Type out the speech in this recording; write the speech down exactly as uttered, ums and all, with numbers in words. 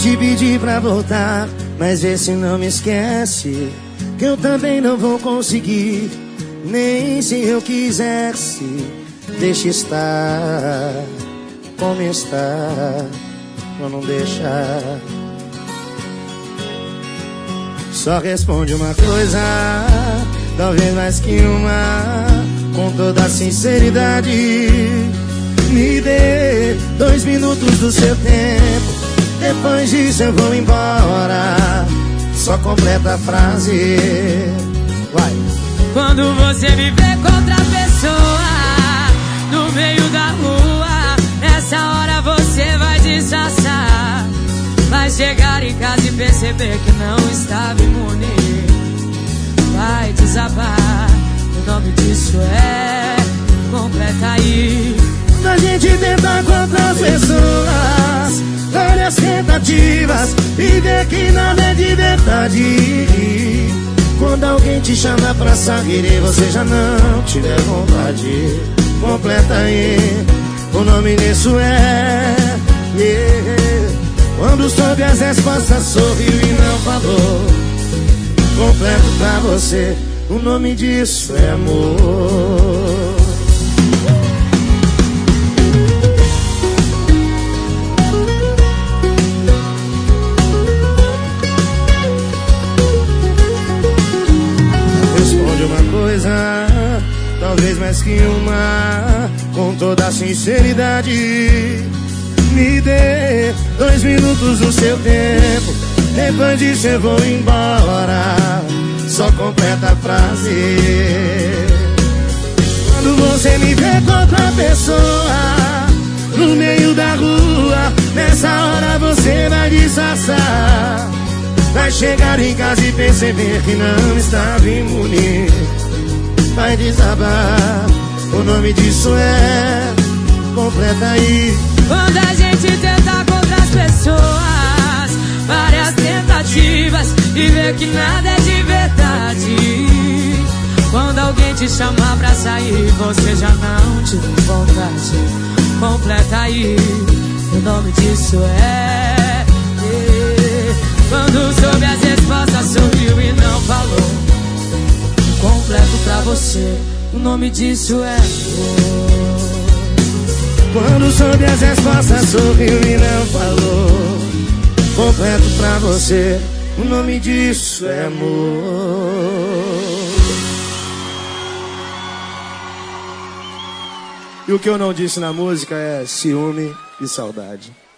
te pedir pra voltar, mas vê se não me esquece, que eu também não vou conseguir, nem se eu quisesse. Deixa estar como está, pra não deixar. Só responde uma coisa, talvez mais que uma, com toda a sinceridade. Me dê dois minutos do seu tempo, depois disso eu vou embora. Só completa a frase. Vai. Quando você me vê com outra pessoa no meio da rua, nessa hora você vai disfarçar. Vai chegar em casa e perceber que não estava imune. Vai desabar, o nome disso é completa aí. A gente tenta com outras pessoas, várias tentativas, e vê que nada é de verdade. Quando alguém te chama pra sair e você já não tiver vontade, completa aí, o nome disso é yeah. Quando soube as respostas sorriu e não falou, completo pra você, o nome disso é amor. Talvez mais que uma, com toda a sinceridade. Me dê dois minutos do seu tempo, depois disso eu vou embora. Só completa a frase. Quando você me vê com outra pessoa no meio da rua, nessa hora você vai disfarçar. Vai chegar em casa e perceber que não estava imune. Vai desabar, o nome disso é completa aí. Quando a gente tenta com outras pessoas, várias tentativas, e vê que nada é de verdade. Quando alguém te chamar pra sair, você já não tiver vontade, completa aí, o nome disso é, é. Quando soube as respostas sorriu e não falou, completo pra você, o nome disso é amor. Quando soube as respostas sorriu e não falou, completo pra você, o nome disso é amor. E o que eu não disse na música é ciúme e saudade.